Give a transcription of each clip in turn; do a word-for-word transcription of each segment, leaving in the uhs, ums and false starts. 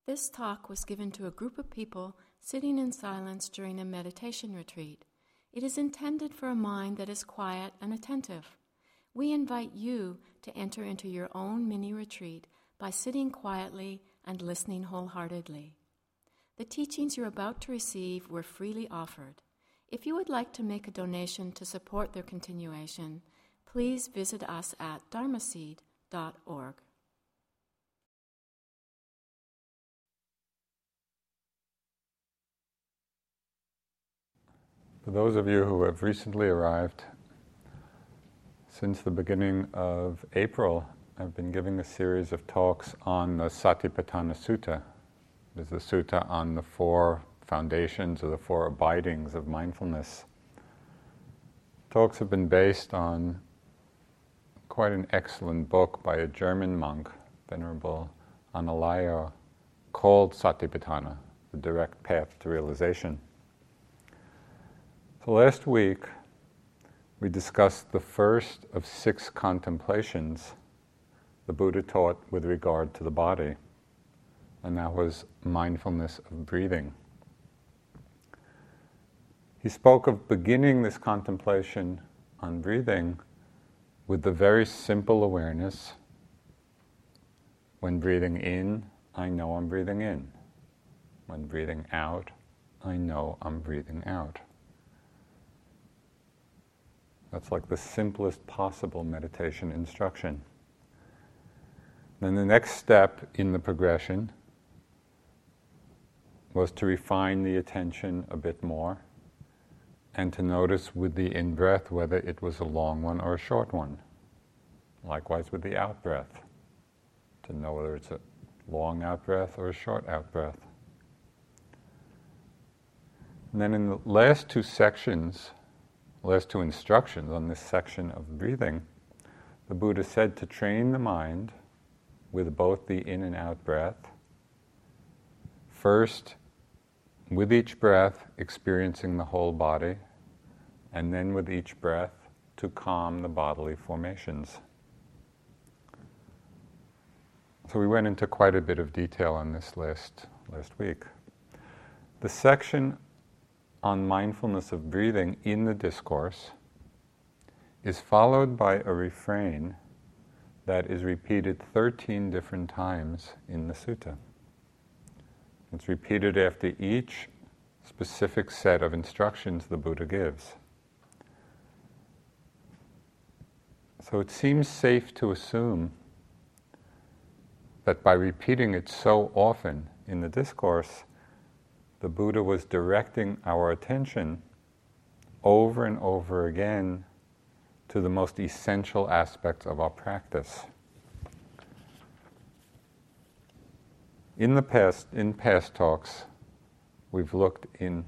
This talk was given to a group of people sitting in silence during a meditation retreat. It is intended for a mind that is quiet and attentive. We invite you to enter into your own mini-retreat by sitting quietly and listening wholeheartedly. The teachings you're about to receive were freely offered. If you would like to make a donation to support their continuation, please visit us at dharmaseed dot org. For those of you who have recently arrived, since the beginning of April, I've been giving a series of talks on the Satipatthana Sutta. It is the sutta on the four foundations or the four abidings of mindfulness. Talks have been based on quite an excellent book by a German monk, Venerable Analayo, called Satipatthana, The Direct Path to Realization. So last week, we discussed the first of six contemplations the Buddha taught with regard to the body, and that was mindfulness of breathing. He spoke of beginning this contemplation on breathing with the very simple awareness: when breathing in, I know I'm breathing in. When breathing out, I know I'm breathing out. That's like the simplest possible meditation instruction. Then the next step in the progression was to refine the attention a bit more and to notice with the in-breath whether it was a long one or a short one. Likewise with the out-breath, to know whether it's a long out-breath or a short out-breath. And then in the last two sections, last two instructions on this section of breathing, the Buddha said to train the mind with both the in and out breath. First, with each breath, experiencing the whole body, and then with each breath, to calm the bodily formations. So we went into quite a bit of detail on this last, last week. The section on mindfulness of breathing in the discourse is followed by a refrain that is repeated thirteen different times in the sutta. It's repeated after each specific set of instructions the Buddha gives. So it seems safe to assume that by repeating it so often in the discourse, the Buddha was directing our attention over and over again to the most essential aspects of our practice. In the past, in past talks, we've looked in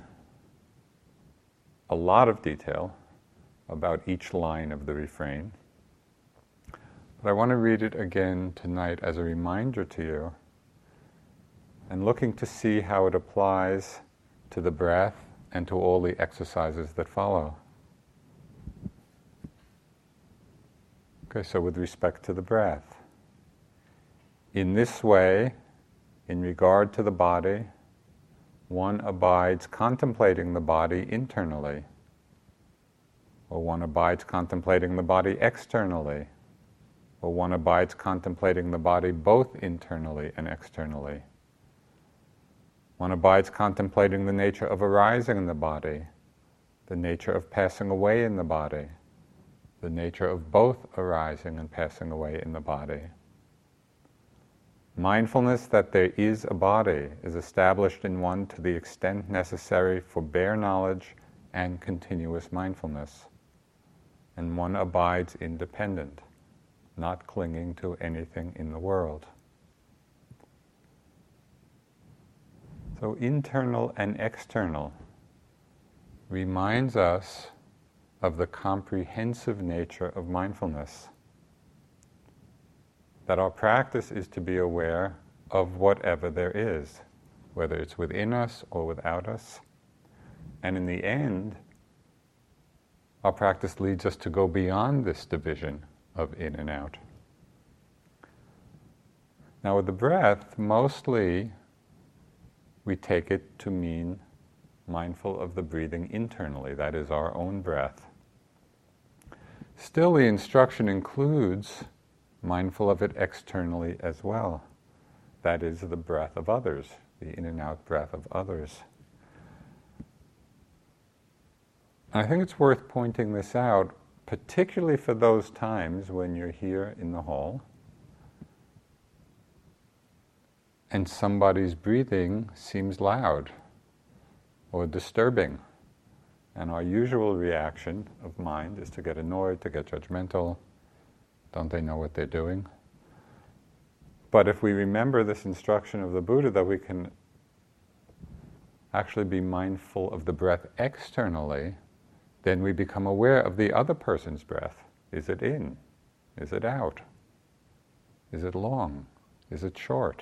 a lot of detail about each line of the refrain. But I want to read it again tonight as a reminder to you, and looking to see how it applies to the breath and to all the exercises that follow. Okay, so with respect to the breath, in this way, in regard to the body, one abides contemplating the body internally, or one abides contemplating the body externally, or one abides contemplating the body both internally and externally. One abides contemplating the nature of arising in the body, the nature of passing away in the body, the nature of both arising and passing away in the body. Mindfulness that there is a body is established in one to the extent necessary for bare knowledge and continuous mindfulness, and one abides independent, not clinging to anything in the world. So internal and external reminds us of the comprehensive nature of mindfulness. That our practice is to be aware of whatever there is, whether it's within us or without us. And in the end, our practice leads us to go beyond this division of in and out. Now with the breath, mostly we take it to mean mindful of the breathing internally, that is our own breath. Still, the instruction includes mindful of it externally as well. That is the breath of others, the in and out breath of others. And I think it's worth pointing this out, particularly for those times when you're here in the hall and somebody's breathing seems loud or disturbing. And our usual reaction of mind is to get annoyed, to get judgmental. Don't they know what they're doing? But if we remember this instruction of the Buddha that we can actually be mindful of the breath externally, then we become aware of the other person's breath. Is it in? Is it out? Is it long? Is it short?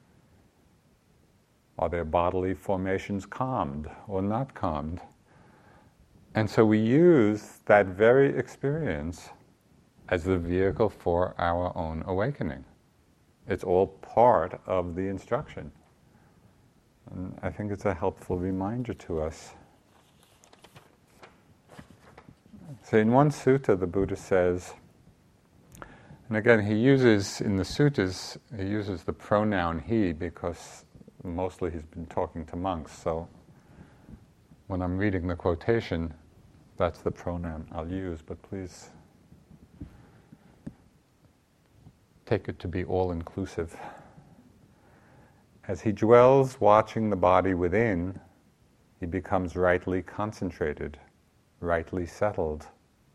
Are their bodily formations calmed or not calmed? And so we use that very experience as the vehicle for our own awakening. It's all part of the instruction. And I think it's a helpful reminder to us. So in one sutta, the Buddha says, and again he uses, in the suttas, he uses the pronoun he because mostly he's been talking to monks, so when I'm reading the quotation, that's the pronoun I'll use, but please take it to be all-inclusive. As he dwells watching the body within, he becomes rightly concentrated, rightly settled.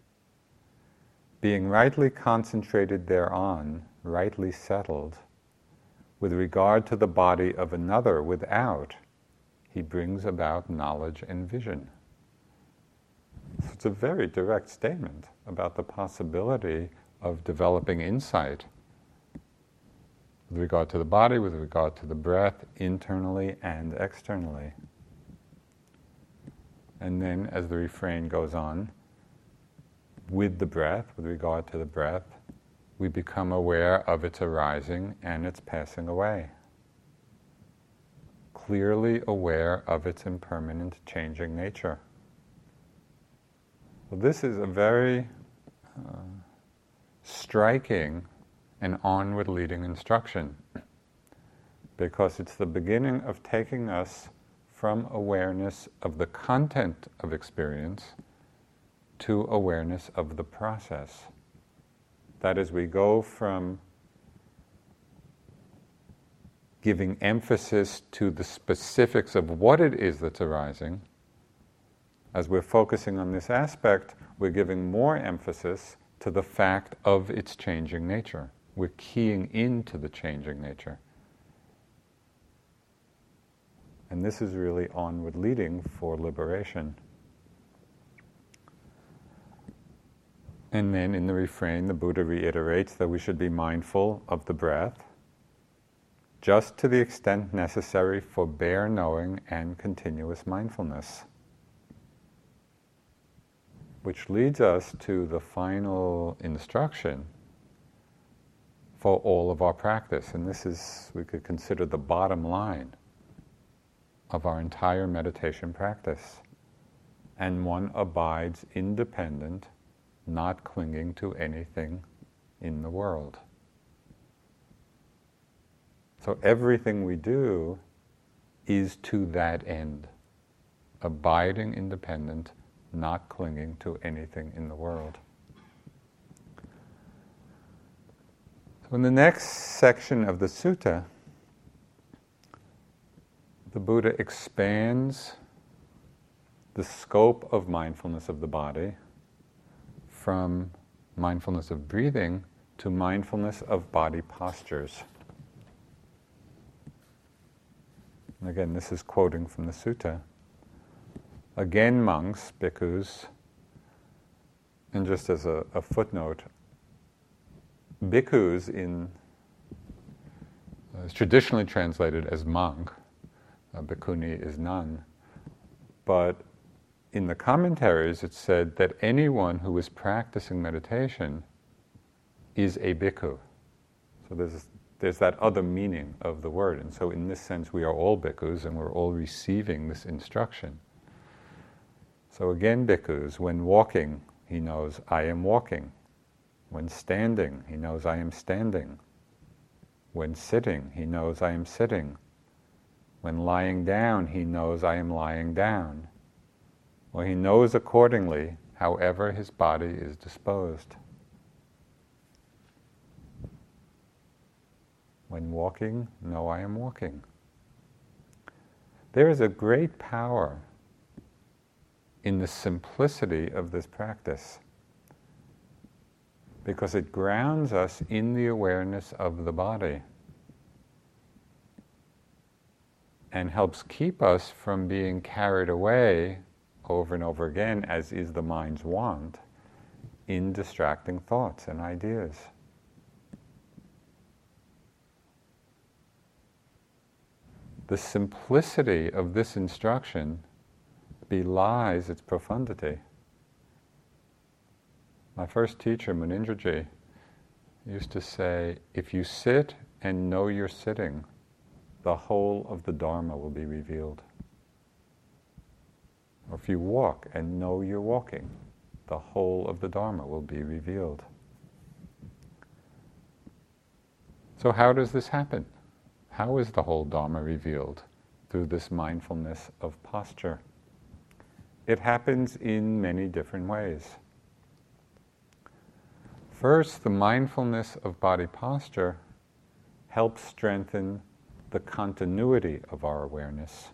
Being rightly concentrated thereon, rightly settled, with regard to the body of another without, he brings about knowledge and vision. So it's a very direct statement about the possibility of developing insight with regard to the body, with regard to the breath, internally and externally. And then, as the refrain goes on, with the breath, with regard to the breath, we become aware of its arising and its passing away. Clearly aware of its impermanent, changing nature. Well, this is a very uh, striking and onward-leading instruction, because it's the beginning of taking us from awareness of the content of experience to awareness of the process. That is, we go from giving emphasis to the specifics of what it is that's arising. As we're focusing on this aspect, we're giving more emphasis to the fact of its changing nature. We're keying into the changing nature. And this is really onward leading for liberation. And then in the refrain, the Buddha reiterates that we should be mindful of the breath, just to the extent necessary for bare knowing and continuous mindfulness. Which leads us to the final instruction for all of our practice. And this is, we could consider the bottom line of our entire meditation practice. And one abides independent, not clinging to anything in the world. So everything we do is to that end, abiding independent, not clinging to anything in the world. So in the next section of the sutta, the Buddha expands the scope of mindfulness of the body from mindfulness of breathing to mindfulness of body postures. And again, this is quoting from the sutta. Again, monks, bhikkhus, and just as a, a footnote, bhikkhus in uh, is traditionally translated as monk. Uh, bhikkhuni is nun, but in the commentaries it said that anyone who is practicing meditation is a bhikkhu. So there's there's that other meaning of the word. And so in this sense, we are all bhikkhus and we're all receiving this instruction. So again, bhikkhus, when walking, he knows, I am walking. When standing, he knows, I am standing. When sitting, he knows, I am sitting. When lying down, he knows, I am lying down. Well, he knows accordingly, however his body is disposed. When walking, know I am walking. There is a great power in the simplicity of this practice, because it grounds us in the awareness of the body and helps keep us from being carried away over and over again, as is the mind's wont, in distracting thoughts and ideas. The simplicity of this instruction belies its profundity. My first teacher, Munindraji, used to say, if you sit and know you're sitting, the whole of the Dharma will be revealed. Or if you walk and know you're walking, the whole of the Dharma will be revealed. So how does this happen? How is the whole Dharma revealed? Through this mindfulness of posture. It happens in many different ways. First, the mindfulness of body posture helps strengthen the continuity of our awareness.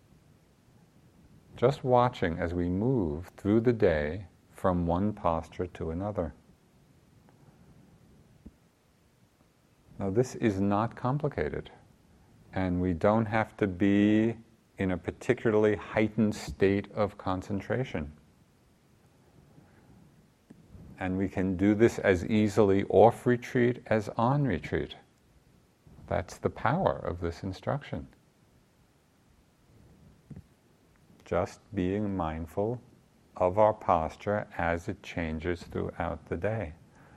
Just watching as we move through the day from one posture to another. Now, this is not complicated, and we don't have to be in a particularly heightened state of concentration. And we can do this as easily off retreat as on retreat. That's the power of this instruction. Just being mindful of our posture as it changes throughout the day.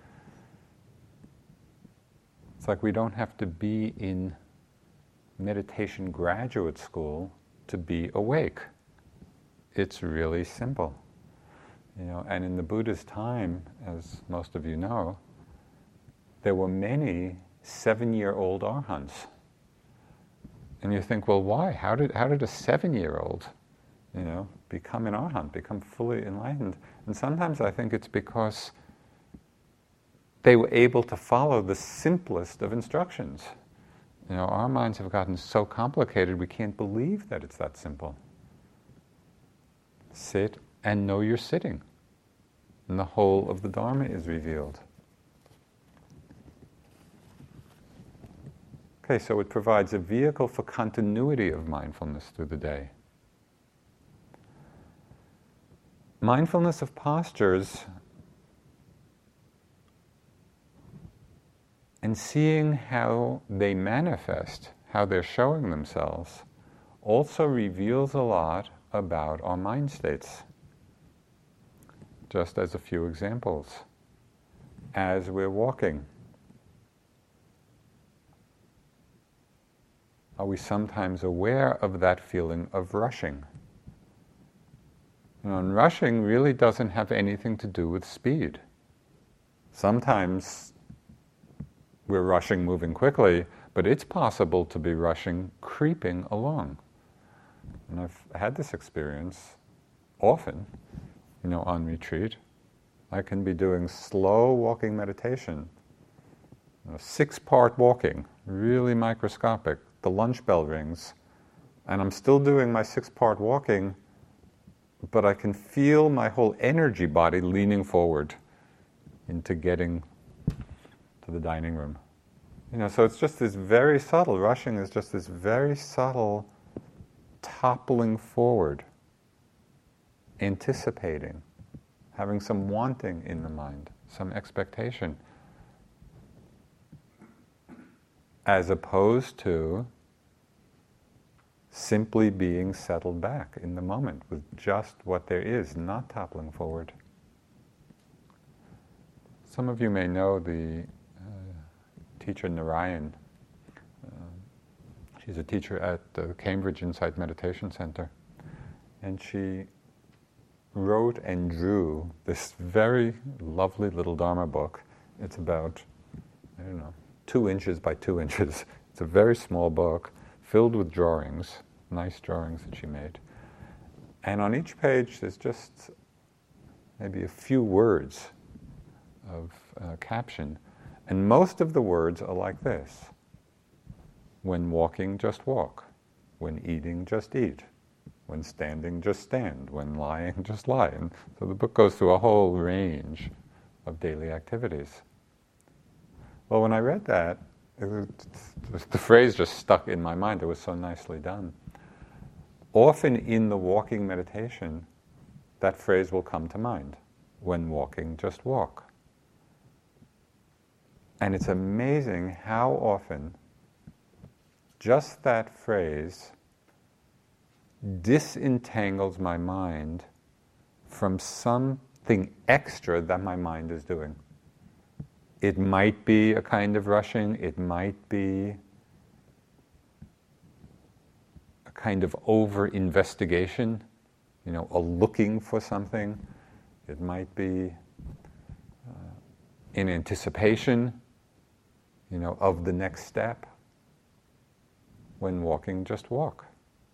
It's like we don't have to be in meditation graduate school to be awake. It's really simple. You know, and in the Buddha's time, as most of you know, there were many seven-year-old arhants. And you think, well, why? How did how did a seven-year-old, you know, become an arhant, become fully enlightened? And sometimes I think it's because they were able to follow the simplest of instructions. You know, our minds have gotten so complicated, we can't believe that it's that simple. Sit and know you're sitting. And the whole of the Dharma is revealed. Okay, so it provides a vehicle for continuity of mindfulness through the day. Mindfulness of postures and seeing how they manifest, how they're showing themselves, also reveals a lot about our mind states. Just as a few examples. As we're walking, are we sometimes aware of that feeling of rushing? You know, and rushing really doesn't have anything to do with speed. Sometimes we're rushing moving quickly, but it's possible to be rushing creeping along. And I've had this experience often, you know, on retreat. I can be doing slow walking meditation, you know, six-part walking, really microscopic. The lunch bell rings, and I'm still doing my six-part walking, but I can feel my whole energy body leaning forward into getting to the dining room. You know, so it's just this very subtle, rushing is just this very subtle toppling forward, anticipating, having some wanting in the mind, some expectation, as opposed to simply being settled back in the moment with just what there is, not toppling forward. Some of you may know the uh, teacher Narayan, She's a teacher at the Cambridge Insight Meditation Center. And she wrote and drew this very lovely little Dharma book. It's about, I don't know, two inches by two inches. It's a very small book filled with drawings, nice drawings that she made. And on each page there's just maybe a few words of uh, caption. And most of the words are like this. When walking, just walk. When eating, just eat. When standing, just stand. When lying, just lie. And so the book goes through a whole range of daily activities. Well, when I read that, it was, the phrase just stuck in my mind. It was so nicely done. Often in the walking meditation, that phrase will come to mind. When walking, just walk. And it's amazing how often just that phrase disentangles my mind from something extra that my mind is doing. It might be a kind of rushing, it might be a kind of over-investigation, you know, a looking for something. It might be uh, in anticipation, you know, of the next step. When walking, just walk.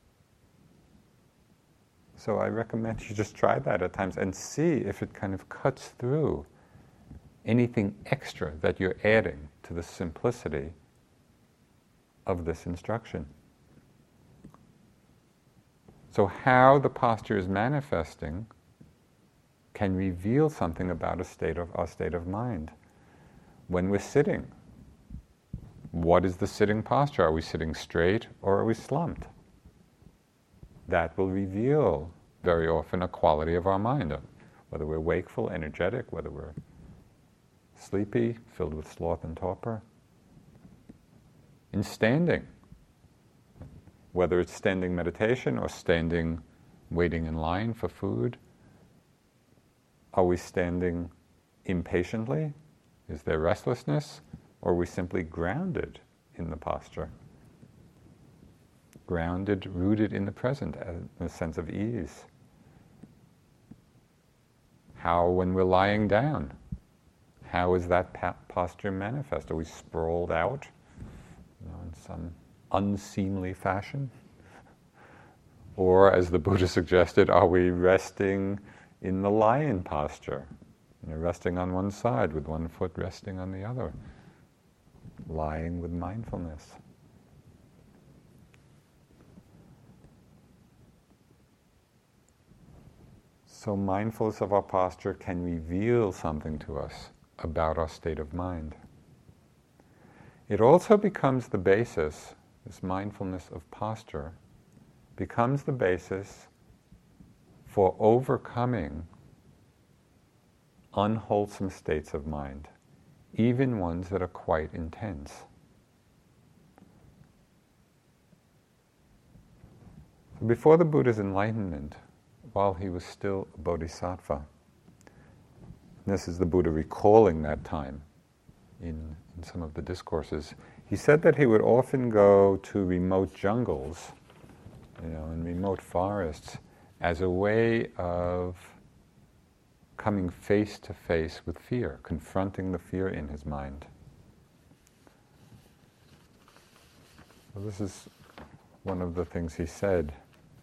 So I recommend you just try that at times and see if it kind of cuts through anything extra that you're adding to the simplicity of this instruction. So how the posture is manifesting can reveal something about a state of our state of mind. When we're sitting, what is the sitting posture? Are we sitting straight or are we slumped? That will reveal very often a quality of our mind, whether we're wakeful, energetic, whether we're sleepy, filled with sloth and torpor. In standing, whether it's standing meditation or standing waiting in line for food, are we standing impatiently? Is there restlessness? Or are we simply grounded in the posture? Grounded, rooted in the present, in a sense of ease. How, when we're lying down, how is that pa- posture manifest? Are we sprawled out, you know, in some unseemly fashion? Or, as the Buddha suggested, are we resting in the lion posture? You know, resting on one side with one foot resting on the other. Lying with mindfulness. So mindfulness of our posture can reveal something to us about our state of mind. It also becomes the basis, this mindfulness of posture, becomes the basis for overcoming unwholesome states of mind, even ones that are quite intense. Before the Buddha's enlightenment, while he was still a bodhisattva, this is the Buddha recalling that time in, in some of the discourses, he said that he would often go to remote jungles, you know, in remote forests, as a way of coming face to face with fear, confronting the fear in his mind. So this is one of the things he said.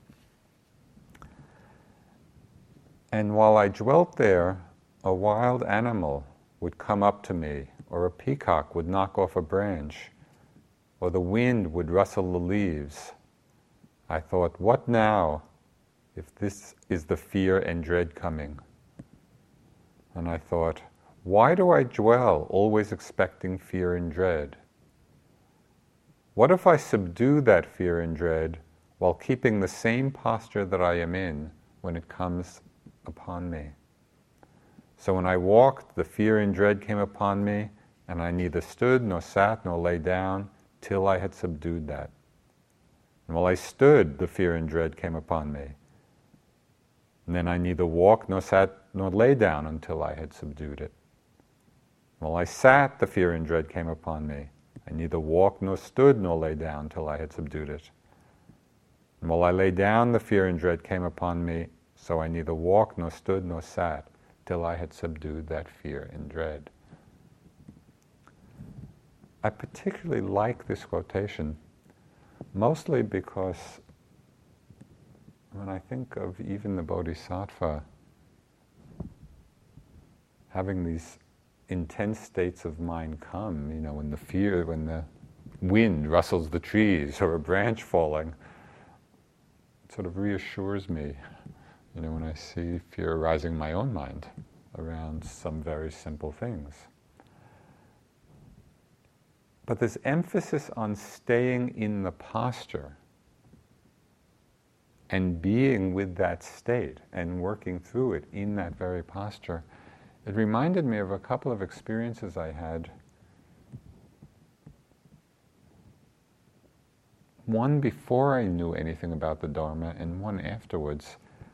And while I dwelt there, a wild animal would come up to me, or a peacock would knock off a branch, or the wind would rustle the leaves. I thought, what now, if this is the fear and dread coming? And I thought, why do I dwell, always expecting fear and dread? What if I subdue that fear and dread while keeping the same posture that I am in when it comes upon me? So when I walked, the fear and dread came upon me, and I neither stood, nor sat, nor lay down, till I had subdued that. And while I stood, the fear and dread came upon me. And then I neither walked, nor sat, nor lay down until I had subdued it. While I sat, the fear and dread came upon me. I neither walked nor stood nor lay down till I had subdued it. And while I lay down, the fear and dread came upon me, so I neither walked nor stood nor sat till I had subdued that fear and dread. I particularly like this quotation, mostly because when I think of even the Bodhisattva having these intense states of mind come, you know, when the fear, when the wind rustles the trees or a branch falling, it sort of reassures me, you know, when I see fear arising in my own mind around some very simple things. But this emphasis on staying in the posture and being with that state and working through it in that very posture, it reminded me of a couple of experiences I had. One before I knew anything about the Dharma and one afterwards,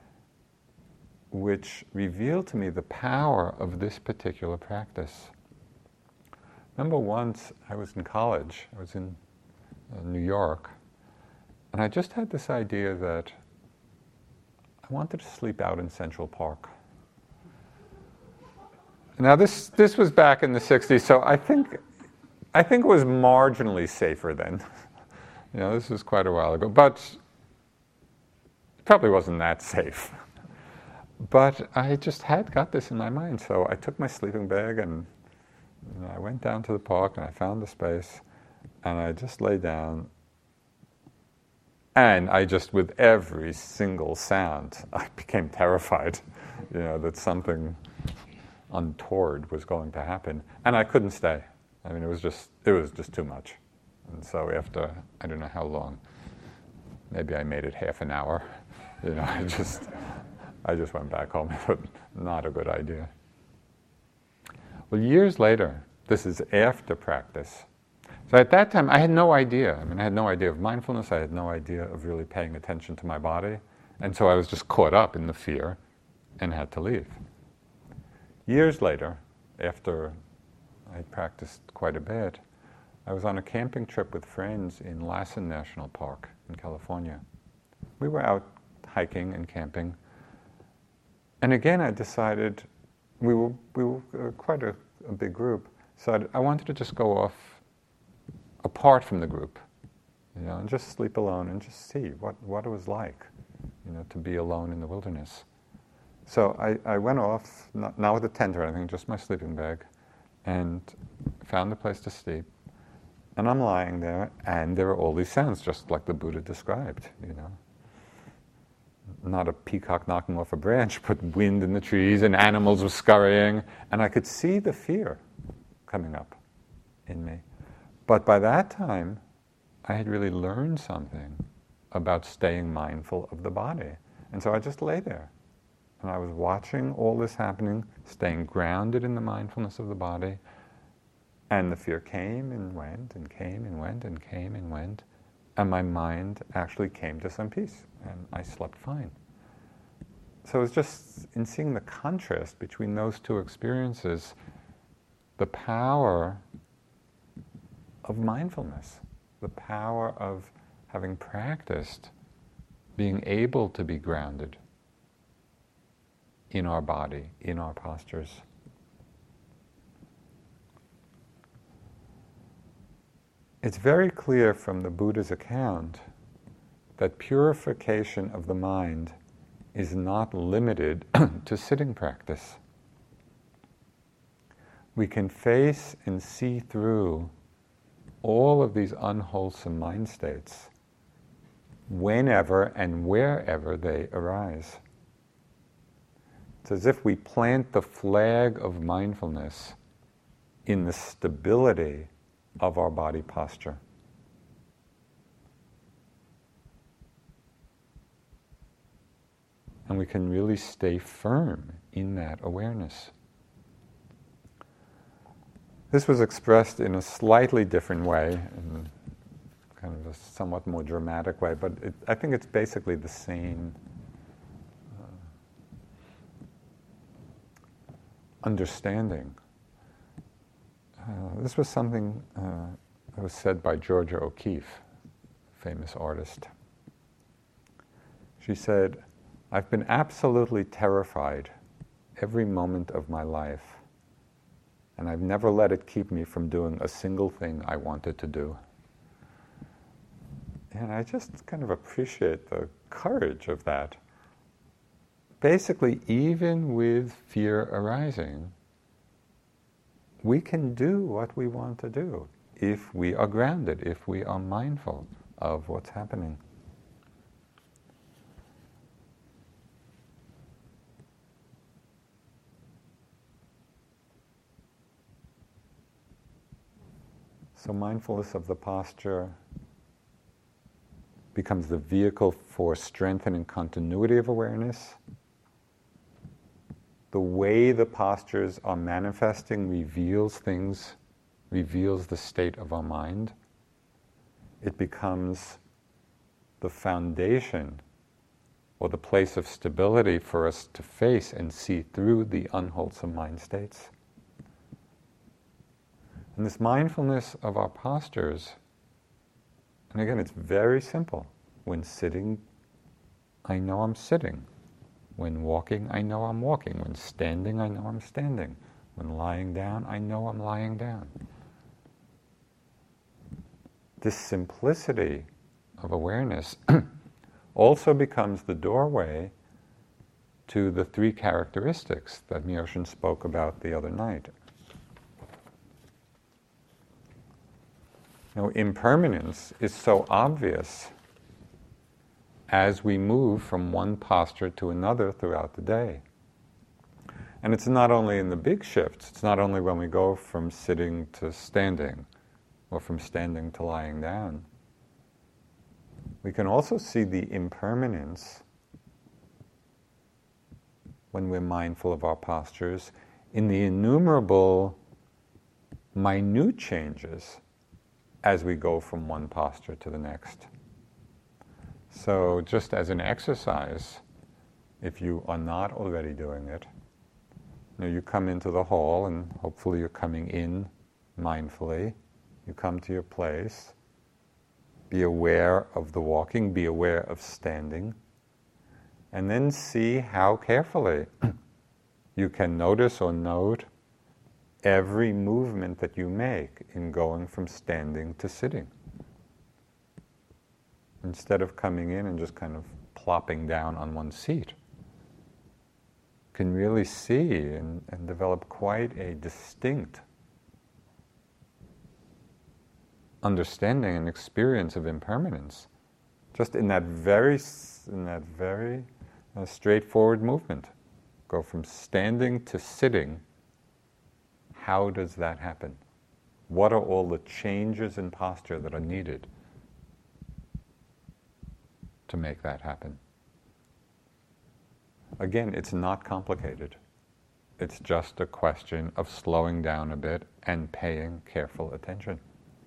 which revealed to me the power of this particular practice. Remember once I was in college, I was in uh, New York, and I just had this idea that I wanted to sleep out in Central Park. Now this this was back in the sixties, so I think I think it was marginally safer then. You know, this was quite a while ago, but it probably wasn't that safe. But I just had got this in my mind, so I took my sleeping bag and you know, I went down to the park and I found the space and I just lay down and I just, with every single sound, I became terrified, you know, that something untoward was going to happen, and I couldn't stay. I mean, it was just it was just too much. And so after I don't know how long, maybe I made it half an hour, you know, I just I just went back home. But not a good idea. Well, years later, this is after practice. So at that time, I had no idea. I mean, I had no idea of mindfulness. I had no idea of really paying attention to my body, and so I was just caught up in the fear, and had to leave. Years later, after I practiced quite a bit, I was on a camping trip with friends in Lassen National Park in California. We were out hiking and camping, and again I decided, we were, we were uh, quite a, a big group, so I'd, I wanted to just go off apart from the group, you know, and just sleep alone and just see what, what it was like, you know, to be alone in the wilderness. So I, I went off, not, not with a tent or anything, just my sleeping bag, and found a place to sleep. And I'm lying there, and there are all these sounds, just like the Buddha described, you know. Not a peacock knocking off a branch, but wind in the trees, and animals were scurrying, and I could see the fear coming up in me. But by that time, I had really learned something about staying mindful of the body. And so I just lay there. And I was watching all this happening, staying grounded in the mindfulness of the body. And the fear came and went and came and went and came and went. And my mind actually came to some peace. And I slept fine. So it was just in seeing the contrast between those two experiences, the power of mindfulness, the power of having practiced being able to be grounded in our body, in our postures. It's very clear from the Buddha's account that purification of the mind is not limited to sitting practice. We can face and see through all of these unwholesome mind states whenever and wherever they arise. It's as if we plant the flag of mindfulness in the stability of our body posture. And we can really stay firm in that awareness. This was expressed in a slightly different way, in kind of a somewhat more dramatic way, but it, I think it's basically the same uh, understanding. Uh, this was something uh, It was said by Georgia O'Keeffe, famous artist. She said, "I've been absolutely terrified every moment of my life, and I've never let it keep me from doing a single thing I wanted to do." And I just kind of appreciate the courage of that. Basically, even with fear arising, we can do what we want to do if we are grounded, if we are mindful of what's happening. So mindfulness of the posture becomes the vehicle for strengthening continuity of awareness. The way the postures are manifesting reveals things, reveals the state of our mind. It becomes the foundation or the place of stability for us to face and see through the unwholesome mind states. And this mindfulness of our postures, and again, it's very simple. When sitting, I know I'm sitting. When walking, I know I'm walking. When standing, I know I'm standing. When lying down, I know I'm lying down. This simplicity of awareness also becomes the doorway to the three characteristics that Myoshin spoke about the other night. Now, impermanence is so obvious as we move from one posture to another throughout the day. And it's not only in the big shifts, it's not only when we go from sitting to standing, or from standing to lying down. We can also see the impermanence when we're mindful of our postures in the innumerable minute changes as we go from one posture to the next. So just as an exercise, if you are not already doing it, you know, you come into the hall and hopefully you're coming in mindfully. You come to your place, be aware of the walking, be aware of standing, and then see how carefully you can notice or note every movement that you make in going from standing to sitting. Instead of coming in and just kind of plopping down on one seat, you can really see and, and develop quite a distinct understanding and experience of impermanence, just in that very, in that very uh, straightforward movement. Go from standing to sitting. How does that happen? What are all the changes in posture that are needed to make that happen? Again, it's not complicated. It's just a question of slowing down a bit and paying careful attention.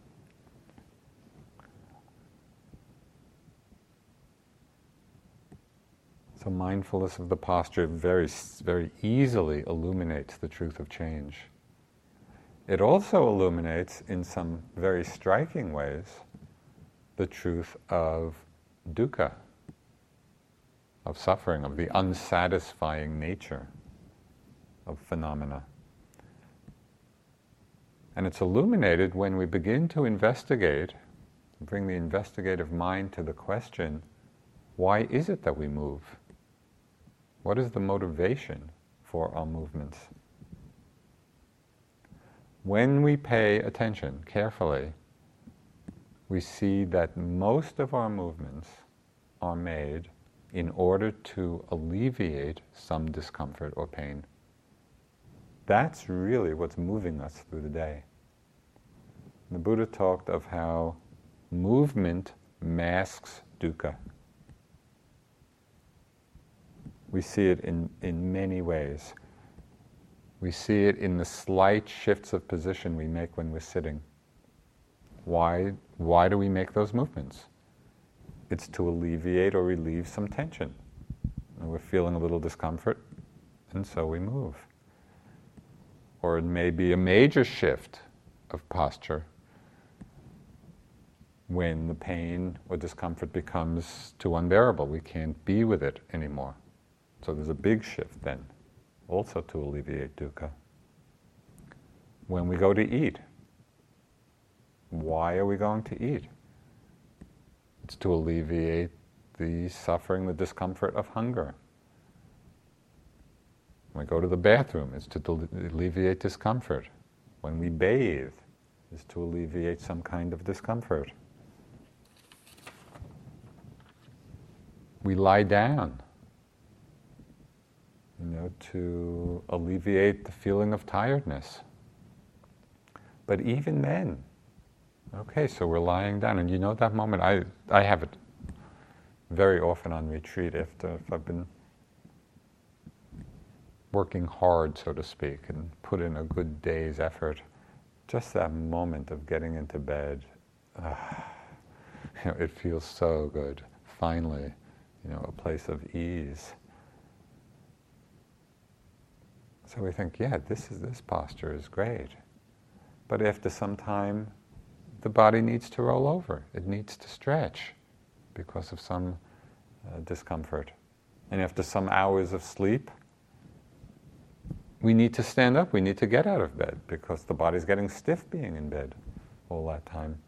So mindfulness of the posture very, very easily illuminates the truth of change. It also illuminates, in some very striking ways, the truth of dukkha, of suffering, of the unsatisfying nature of phenomena. And it's illuminated when we begin to investigate, bring the investigative mind to the question, why is it that we move? What is the motivation for our movements? When we pay attention carefully, we see that most of our movements are made in order to alleviate some discomfort or pain. That's really what's moving us through the day. The Buddha talked of how movement masks dukkha. We see it in, in many ways. We see it in the slight shifts of position we make when we're sitting. Why, why do we make those movements? It's to alleviate or relieve some tension. And we're feeling a little discomfort, and so we move. Or it may be a major shift of posture. when the pain or discomfort becomes too unbearable. We can't be with it anymore. So there's a big shift then, also to alleviate dukkha. When we go to eat, why are we going to eat? It's to alleviate the suffering, the discomfort of hunger. When we go to the bathroom, it's to del- alleviate discomfort. When we bathe, it's to alleviate some kind of discomfort. We lie down, you know, to alleviate the feeling of tiredness. But even then, okay, so we're lying down, and you know that moment, I, I have it very often on retreat after if I've been working hard, so to speak, and put in a good day's effort. Just that moment of getting into bed, uh, you know, it feels so good. Finally, you know, a place of ease. So we think, yeah, this is this posture is great. But after some time, the body needs to roll over. It needs to stretch because of some uh, discomfort. And after some hours of sleep, we need to stand up. We need to get out of bed because the body's getting stiff being in bed all that time.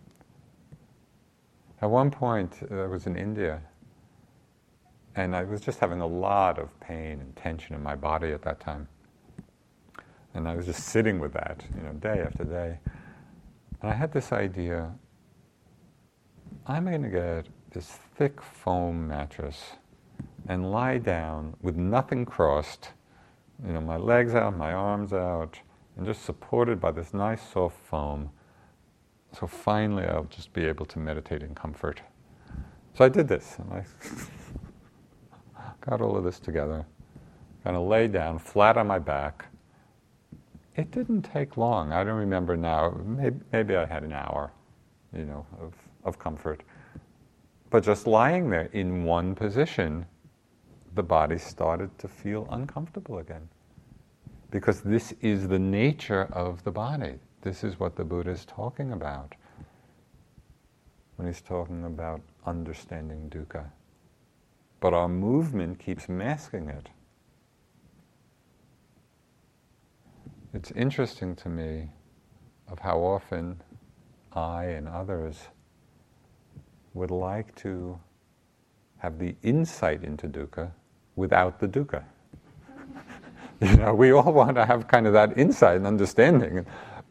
At one point, uh, I was in India, and I was just having a lot of pain and tension in my body at that time. And I was just sitting with that, you know, day after day. And I had this idea, I'm going to get this thick foam mattress and lie down with nothing crossed, you know, my legs out, my arms out, and just supported by this nice soft foam. So finally I'll just be able to meditate in comfort. So I did this, and I got all of this together, kind of lay down flat on my back. It didn't take long. I don't remember now. Maybe, maybe I had an hour, you know, of, of comfort. But just lying there in one position, the body started to feel uncomfortable again. Because this is the nature of the body. This is what the Buddha is talking about when he's talking about understanding dukkha. But our movement keeps masking it. It's interesting to me of how often I and others would like to have the insight into dukkha without the dukkha. You know, we all want to have kind of that insight and understanding.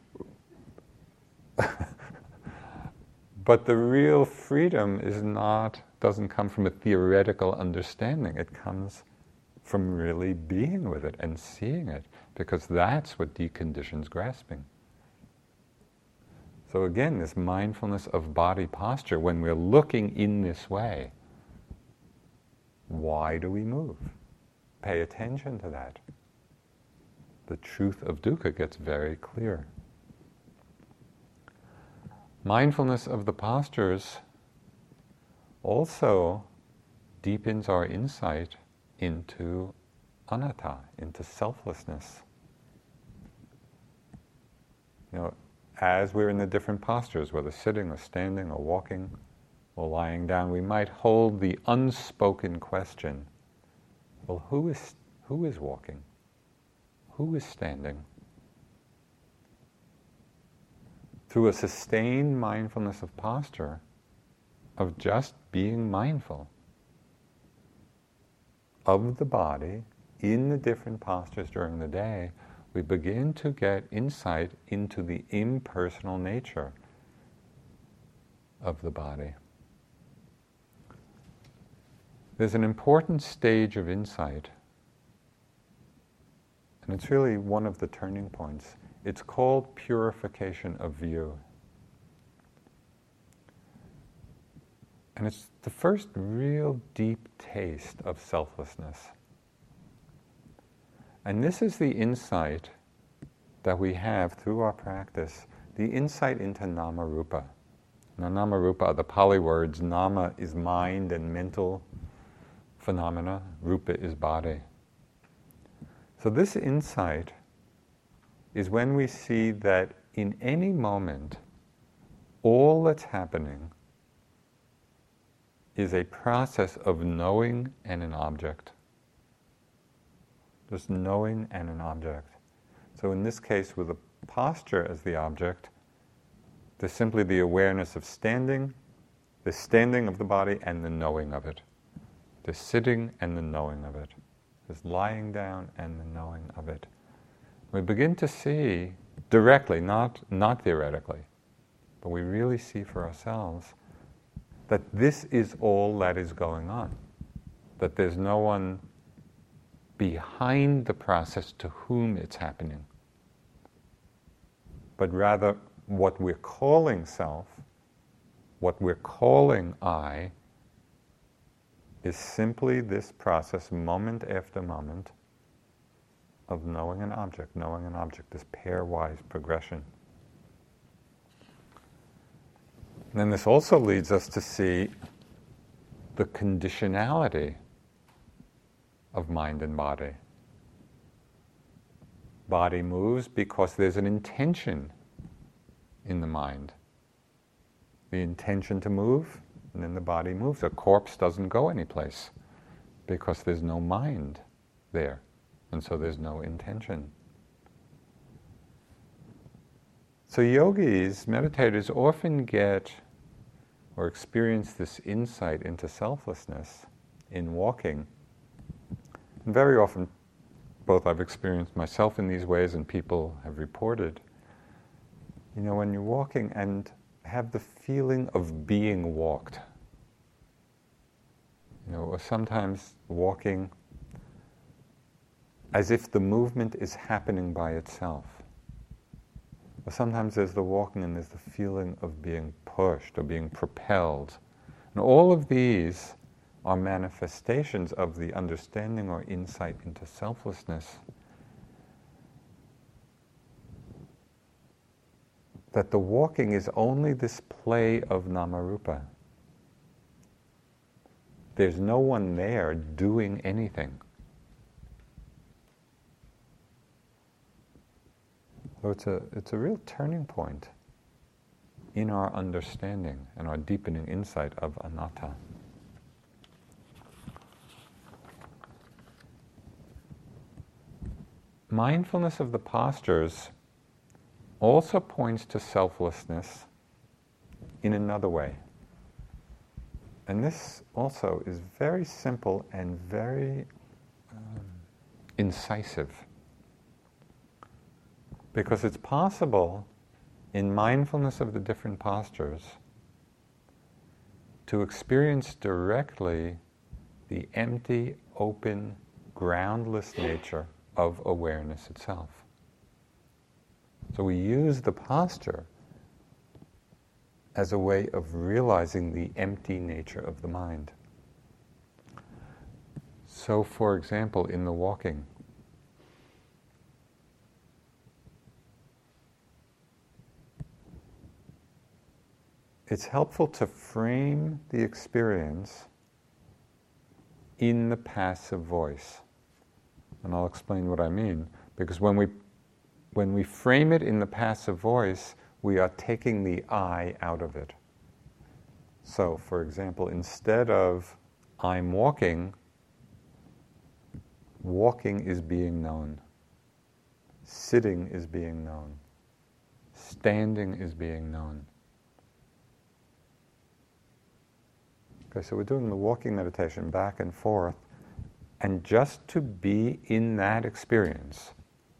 But the real freedom is not, doesn't come from a theoretical understanding. It comes from really being with it and seeing it, because that's what deconditions grasping. So again, this mindfulness of body posture, when we're looking in this way, why do we move? Pay attention to that. The truth of dukkha gets very clear. Mindfulness of the postures also deepens our insight into anatta, into selflessness. You know, as we're in the different postures, whether sitting or standing or walking or lying down, we might hold the unspoken question, well, who is, who is walking? Who is standing? Through a sustained mindfulness of posture, of just being mindful of the body in the different postures during the day, we begin to get insight into the impersonal nature of the body. There's an important stage of insight, and it's really one of the turning points. It's called purification of view. And it's the first real deep taste of selflessness. And this is the insight that we have through our practice, the insight into nama-rupa. Now, nama-rupa are the Pali words. Nama is mind and mental phenomena. Rupa is body. So this insight is when we see that in any moment, all that's happening is a process of knowing and an object. Just knowing and an object. So in this case, with the posture as the object, there's simply the awareness of standing, the standing of the body and the knowing of it. The sitting and the knowing of it. There's lying down and the knowing of it. We begin to see directly, not, not theoretically, but we really see for ourselves that this is all that is going on. That there's no one behind the process to whom it's happening. But rather, what we're calling self, what we're calling I, is simply this process, moment after moment, of knowing an object, knowing an object, this pairwise progression. And then this also leads us to see the conditionality of mind and body. Body moves because there's an intention in the mind. The intention to move, and then the body moves. A corpse doesn't go anyplace because there's no mind there, and so there's no intention. So yogis, meditators, often get or experience this insight into selflessness in walking. And very often, both I've experienced myself in these ways and people have reported, you know, when you're walking and have the feeling of being walked. You know, or sometimes walking as if the movement is happening by itself. Or sometimes there's the walking and there's the feeling of being pushed or being propelled. And all of these are manifestations of the understanding or insight into selflessness. That the walking is only this play of namarupa. There's no one there doing anything. So it's a, it's a real turning point in our understanding and our deepening insight of anatta. Mindfulness of the postures also points to selflessness in another way. And this also is very simple and very um, incisive. Because it's possible in mindfulness of the different postures to experience directly the empty, open, groundless nature of awareness itself. So we use the posture as a way of realizing the empty nature of the mind. So, for example, in the walking, it's helpful to frame the experience in the passive voice. And I'll explain what I mean. Because when we, when we frame it in the passive voice, we are taking the I out of it. So, for example, instead of I'm walking, walking is being known. Sitting is being known. Standing is being known. Okay, so we're doing the walking meditation back and forth, and just to be in that experience,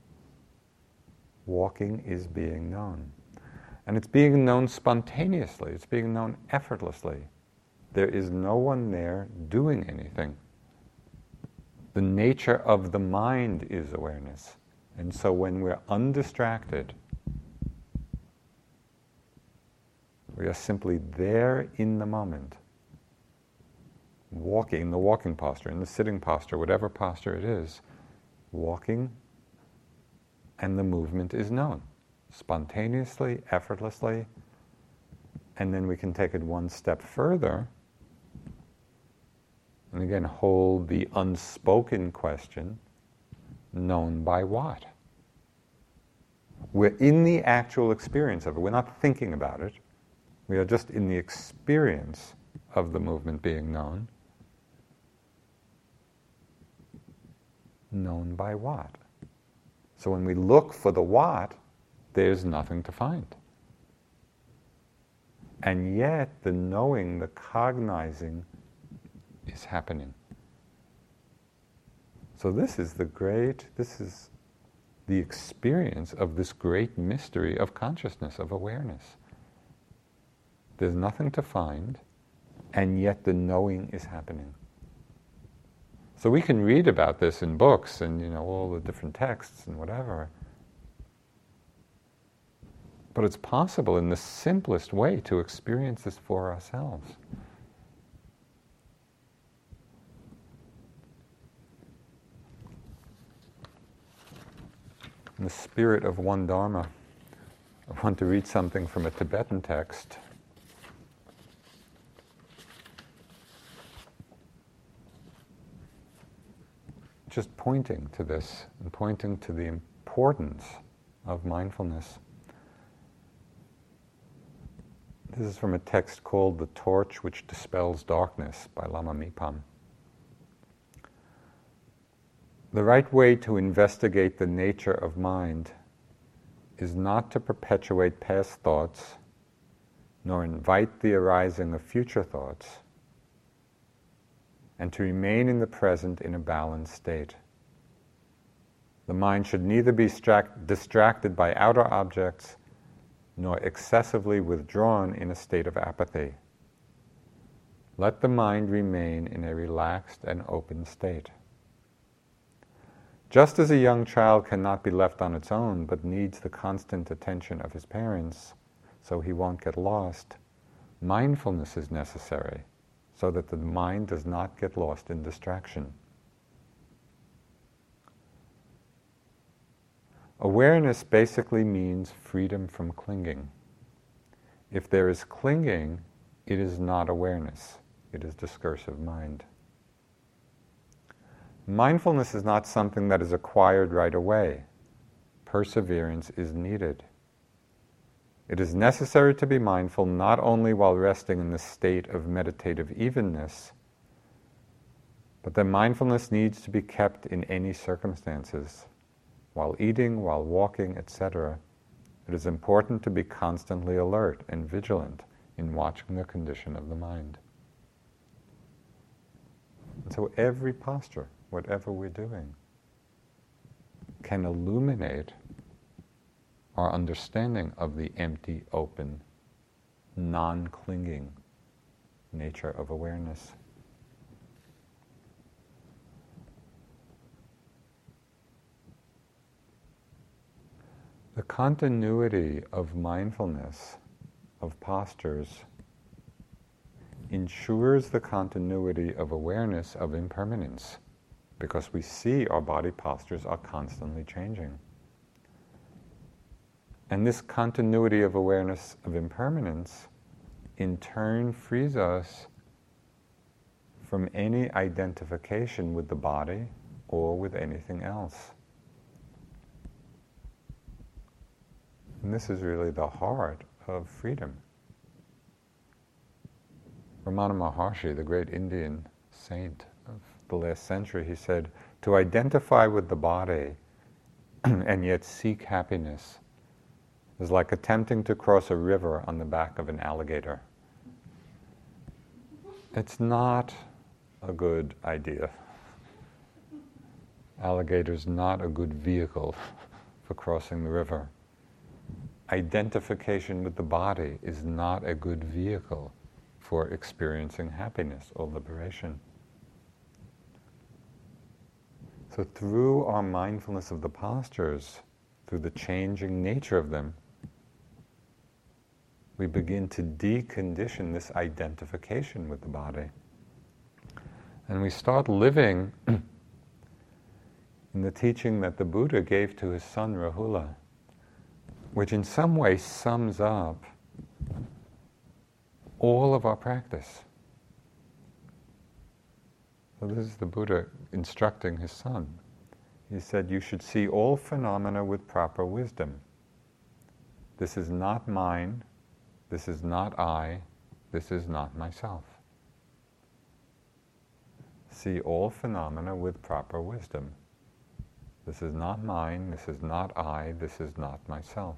walking is being known. And it's being known spontaneously, it's being known effortlessly. There is no one there doing anything. The nature of the mind is awareness. And so when we're undistracted, we are simply there in the moment. Walking, in the walking posture, in the sitting posture, whatever posture it is, walking, and the movement is known, spontaneously, effortlessly, and then we can take it one step further, and again hold the unspoken question, known by what? We're in the actual experience of it, we're not thinking about it, We are just in the experience of the movement being known. Known by what? So when we look for the what, there's nothing to find. And yet the knowing, the cognizing is happening. So this is the great, this is the experience of this great mystery of consciousness, of awareness. There's nothing to find, and yet the knowing is happening. So we can read about this in books and, you know, all the different texts and whatever. But it's possible in the simplest way to experience this for ourselves. In the spirit of one Dharma, I want to read something from a Tibetan text. Just pointing to this and pointing to the importance of mindfulness. This is from a text called The Torch Which Dispels Darkness by Lama Mipam. The right way to investigate the nature of mind is not to perpetuate past thoughts, nor invite the arising of future thoughts, and to remain in the present in a balanced state. The mind should neither be distract- distracted by outer objects, nor excessively withdrawn in a state of apathy. Let the mind remain in a relaxed and open state. Just as a young child cannot be left on its own, but needs the constant attention of his parents, so he won't get lost, mindfulness is necessary, so that the mind does not get lost in distraction. Awareness basically means freedom from clinging. If there is clinging, it is not awareness, it is discursive mind. Mindfulness is not something that is acquired right away. Perseverance is needed. It is necessary to be mindful not only while resting in the state of meditative evenness, but that mindfulness needs to be kept in any circumstances. While eating, while walking, et cetera, it is important to be constantly alert and vigilant in watching the condition of the mind. And so every posture, whatever we're doing, can illuminate our understanding of the empty, open, non-clinging nature of awareness. The continuity of mindfulness, of postures, ensures the continuity of awareness of impermanence, because we see our body postures are constantly changing. And this continuity of awareness of impermanence in turn frees us from any identification with the body or with anything else. And this is really the heart of freedom. Ramana Maharshi, the great Indian saint of the last century, he said, to identify with the body and yet seek happiness is like attempting to cross a river on the back of an alligator. It's not a good idea. Alligator's not a good vehicle for crossing the river. Identification with the body is not a good vehicle for experiencing happiness or liberation. So through our mindfulness of the postures, through the changing nature of them, we begin to decondition this identification with the body. And we start living in the teaching that the Buddha gave to his son Rahula, which in some way sums up all of our practice. So this is the Buddha instructing his son. He said, you should see all phenomena with proper wisdom. This is not mine. This is not I, this is not myself. See all phenomena with proper wisdom. This is not mine, this is not I, this is not myself.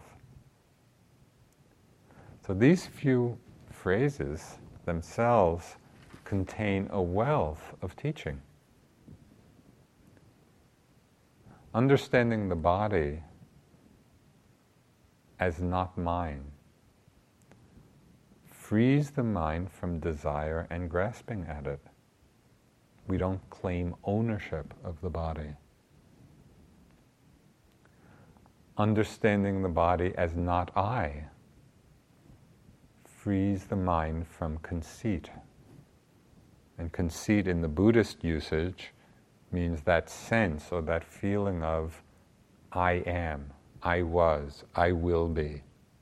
So these few phrases themselves contain a wealth of teaching. Understanding the body as not mine frees the mind from desire and grasping at it. We don't claim ownership of the body. Understanding the body as not I frees the mind from conceit. And conceit in the Buddhist usage means that sense or that feeling of I am, I was, I will be.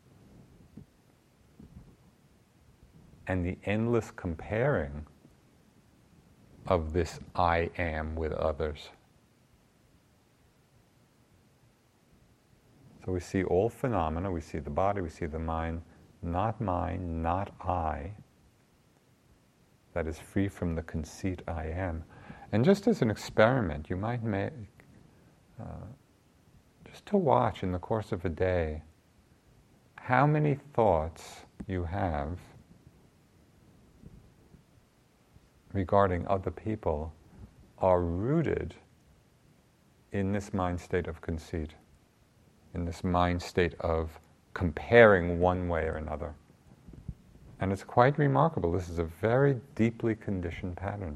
And the endless comparing of this I am with others. So we see all phenomena, we see the body, we see the mind, not mine, not I, that is free from the conceit I am. And just as an experiment, you might make, uh, just to watch in the course of a day, how many thoughts you have regarding other people are rooted in this mind state of conceit, in this mind state of comparing one way or another. And it's quite remarkable. This is a very deeply conditioned pattern.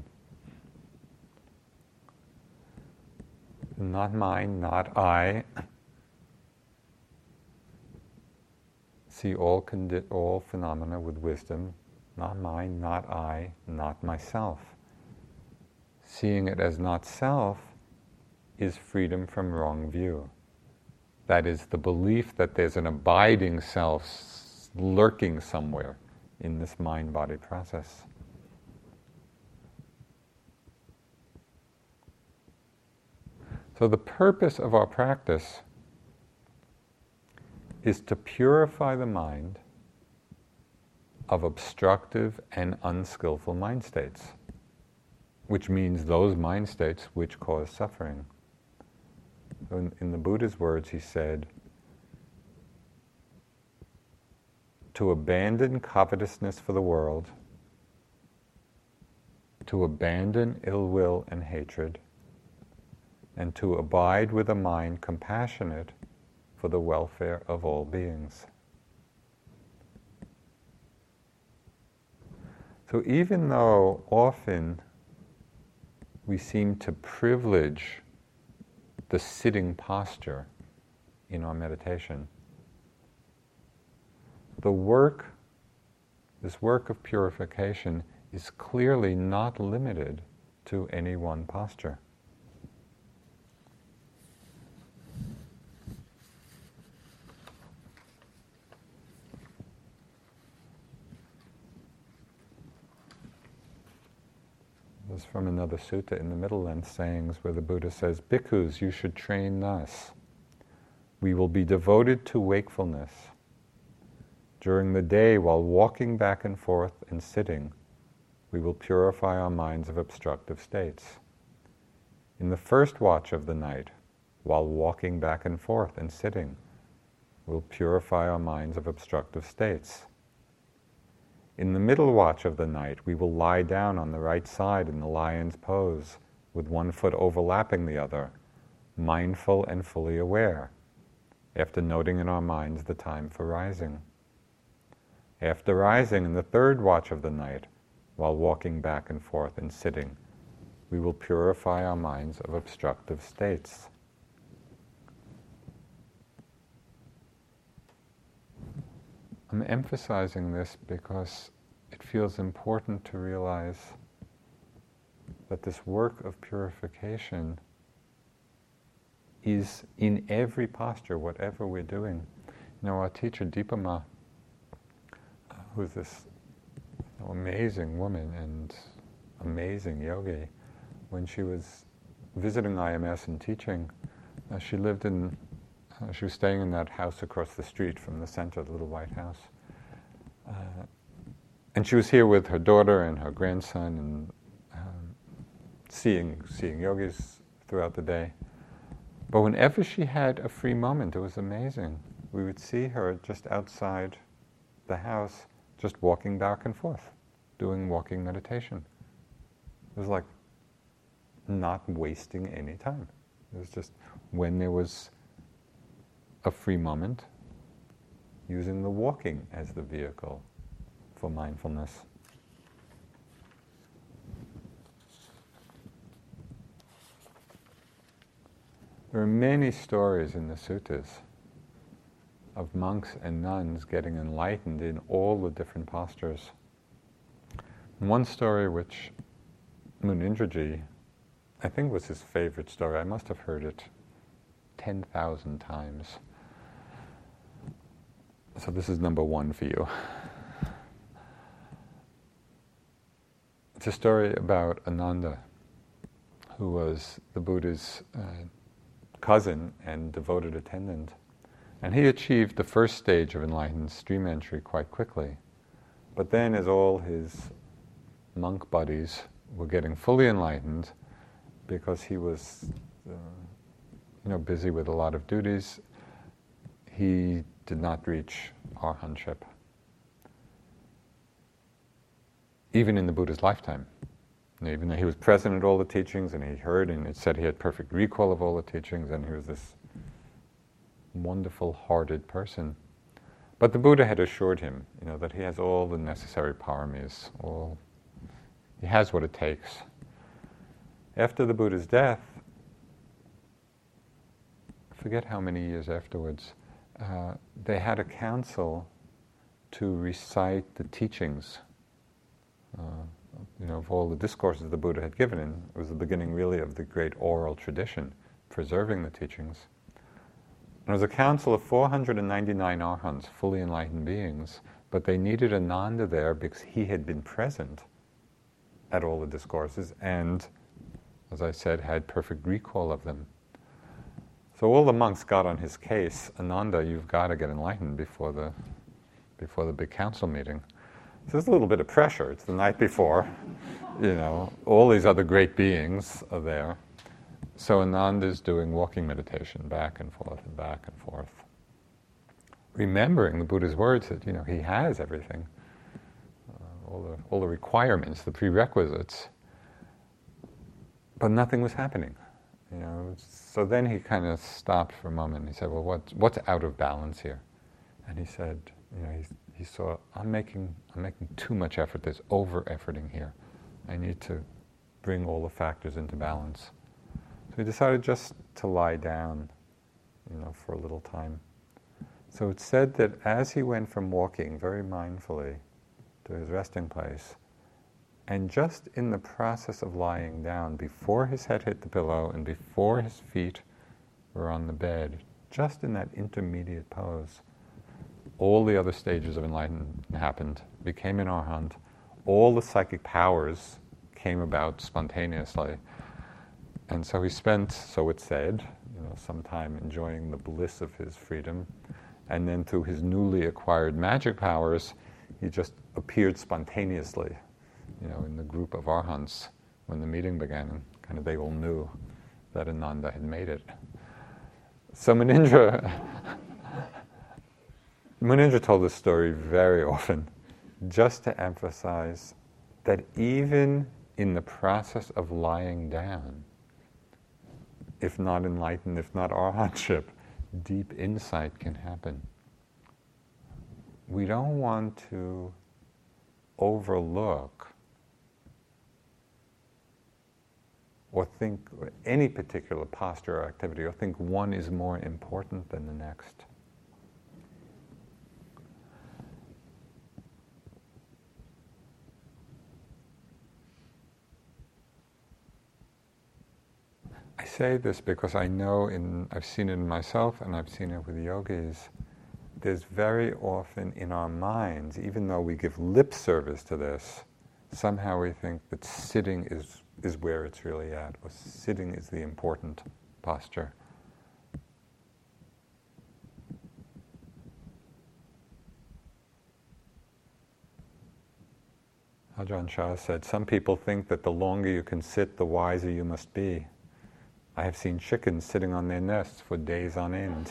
Not mine, not I. See all condi- all phenomena with wisdom. Not mine, not I, not myself. Seeing it as not self is freedom from wrong view. That is the belief that there's an abiding self lurking somewhere in this mind-body process. So the purpose of our practice is to purify the mind of obstructive and unskillful mind states, which means those mind states which cause suffering. So in, in the Buddha's words, he said, to abandon covetousness for the world, to abandon ill will and hatred, and to abide with a mind compassionate for the welfare of all beings. So even though often we seem to privilege the sitting posture in our meditation, the work, this work of purification is clearly not limited to any one posture. This is from another sutta in the Middle Length Sayings where the Buddha says, Bhikkhus, you should train thus. We will be devoted to wakefulness. During the day, while walking back and forth and sitting, we will purify our minds of obstructive states. In the first watch of the night, while walking back and forth and sitting, we'll purify our minds of obstructive states. In the middle watch of the night, we will lie down on the right side in the lion's pose, with one foot overlapping the other, mindful and fully aware, after noting in our minds the time for rising. After rising in the third watch of the night, while walking back and forth and sitting, we will purify our minds of obstructive states. I'm emphasizing this because it feels important to realize that this work of purification is in every posture, whatever we're doing. You know, our teacher Dipa Ma, who's this you know, amazing woman and amazing yogi, when she was visiting I M S and teaching, uh, she lived in Uh, she was staying in that house across the street from the center, the little white house. Uh, and she was here with her daughter and her grandson, and um, seeing seeing yogis throughout the day. But whenever she had a free moment, it was amazing. We would see her just outside the house, just walking back and forth, doing walking meditation. It was like not wasting any time. It was just when there was a free moment, using the walking as the vehicle for mindfulness. There are many stories in the suttas of monks and nuns getting enlightened in all the different postures. And one story which Munindraji, I think, was his favorite story. I must have heard it ten thousand times. So this is number one for you. It's a story about Ananda, who was the Buddha's uh, cousin and devoted attendant. And he achieved the first stage of enlightened stream entry quite quickly. But then, as all his monk buddies were getting fully enlightened, because he was uh, you know, busy with a lot of duties, he did not reach arhatantship, even in the Buddha's lifetime. Even though he was present at all the teachings, and he heard, and it said he had perfect recall of all the teachings, and he was this wonderful-hearted person. But the Buddha had assured him, you know, that he has all the necessary paramis, all, he has what it takes. After the Buddha's death, I forget how many years afterwards, uh, they had a council to recite the teachings, uh, you know, of all the discourses the Buddha had given. And it was the beginning, really, of the great oral tradition, preserving the teachings. And it was a council of four hundred ninety-nine arhants, fully enlightened beings, but they needed Ananda there because he had been present at all the discourses and, as I said, had perfect recall of them. So all the monks got on his case, Ananda, you've got to get enlightened before the before the big council meeting. So there's a little bit of pressure. It's the night before, you know, all these other great beings are there. So Ananda's doing walking meditation back and forth and back and forth, remembering the Buddha's words that, you know, he has everything, uh, all the all the requirements, the prerequisites, but nothing was happening. You know, so then he kind of stopped for a moment and he said, well, what, what's out of balance here? And he said, you know, he, he saw, I'm making, I'm making too much effort, there's over-efforting here. I need to bring all the factors into balance. So he decided just to lie down, you know, for a little time. So it's said that as he went from walking very mindfully to his resting place, and just in the process of lying down, before his head hit the pillow and before his feet were on the bed, just in that intermediate pose, all the other stages of enlightenment happened, became an arhat. All the psychic powers came about spontaneously. And so he spent, so it's said, you know, some time enjoying the bliss of his freedom. And then through his newly acquired magic powers, he just appeared spontaneously, you know, in the group of arhants when the meeting began, and kind of they all knew that Ananda had made it. So Munindra, Munindra told this story very often, just to emphasize that even in the process of lying down, if not enlightened, if not arhatship, deep insight can happen. We don't want to overlook or think any particular posture or activity, or think one is more important than the next. I say this because I know, in I've seen it in myself and I've seen it with yogis, there's very often in our minds, even though we give lip service to this, somehow we think that sitting is is where it's really at, or sitting is the important posture. Ajahn Chah said, some people think that the longer you can sit, the wiser you must be. I have seen chickens sitting on their nests for days on end.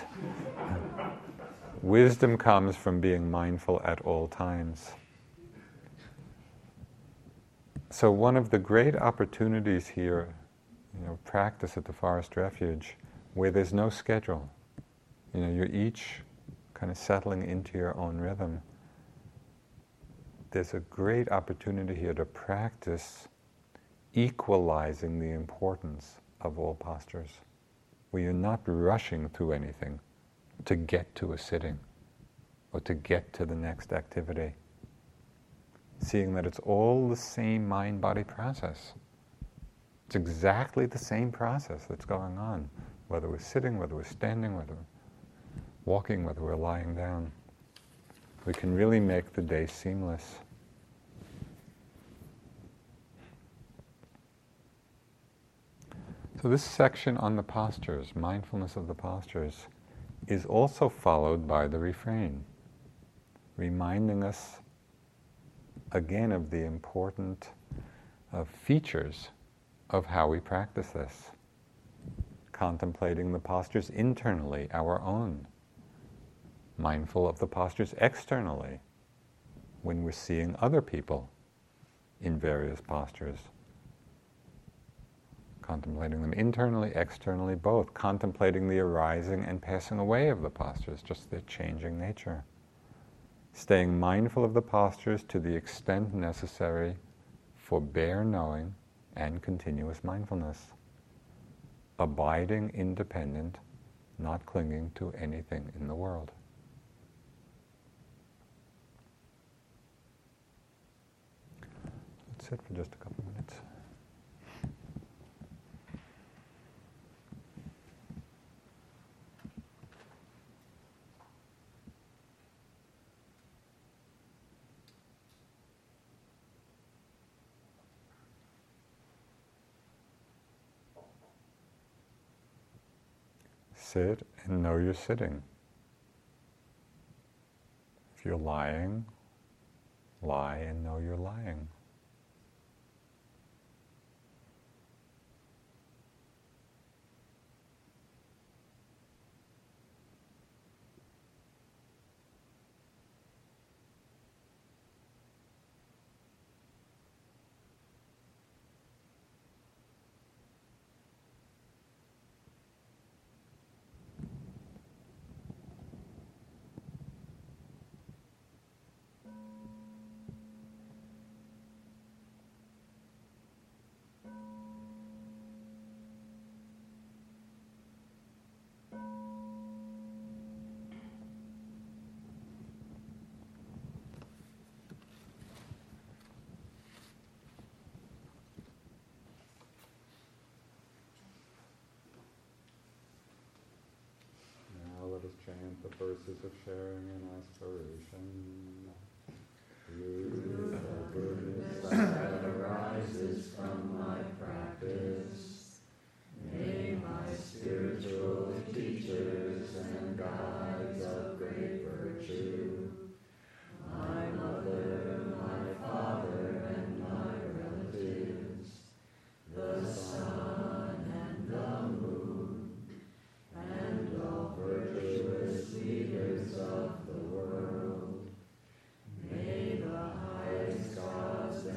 Wisdom comes from being mindful at all times. So one of the great opportunities here, you know, practice at the Forest Refuge, where there's no schedule. You know, you're each kind of settling into your own rhythm. There's a great opportunity here to practice equalizing the importance of all postures, where you're not rushing through anything to get to a sitting or to get to the next activity. Seeing that it's all the same mind-body process. It's exactly the same process that's going on, whether we're sitting, whether we're standing, whether we're walking, whether we're lying down. We can really make the day seamless. So this section on the postures, mindfulness of the postures, is also followed by the refrain, reminding us again of the important uh, features of how we practice this. Contemplating the postures internally, our own. Mindful of the postures externally, when we're seeing other people in various postures. Contemplating them internally, externally, both. Contemplating the arising and passing away of the postures, just their changing nature. Staying mindful of the postures to the extent necessary for bare knowing and continuous mindfulness. Abiding independent, not clinging to anything in the world. Let's sit for just a couple minutes. Sit and know you're sitting. If you're lying, lie and know you're lying. Let us chant the verses of sharing and aspiration. Through the goodness that arises from my practice, may my spiritual teachers and guides of great virtue, my mother, my father, and my relatives, the sun and the moon, and all virtuous leaders of the world, may the highest gods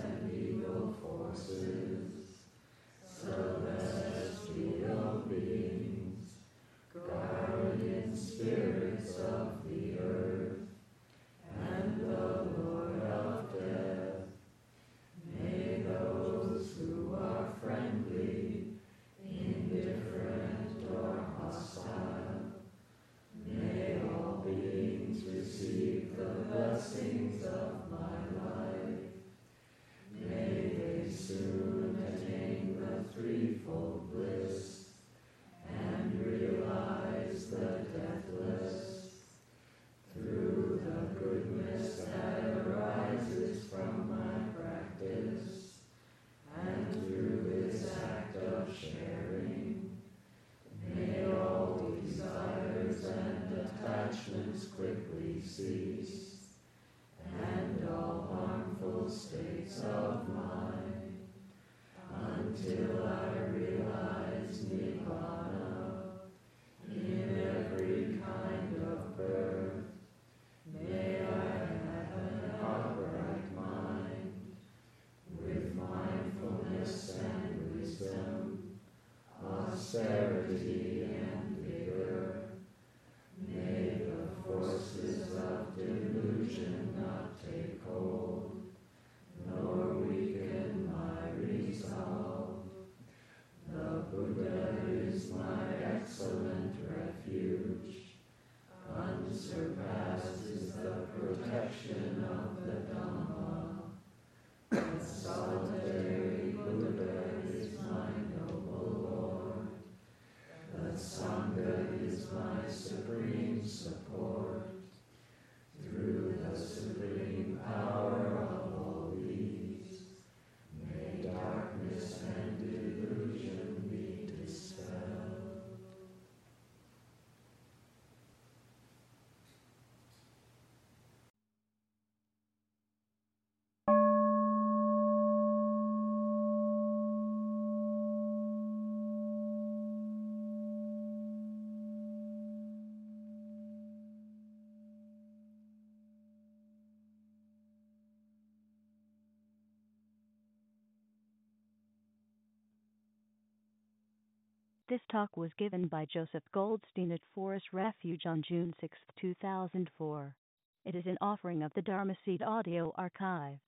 This talk was given by Joseph Goldstein at Forest Refuge on June sixth, two thousand four. It is an offering of the Dharma Seed Audio Archive.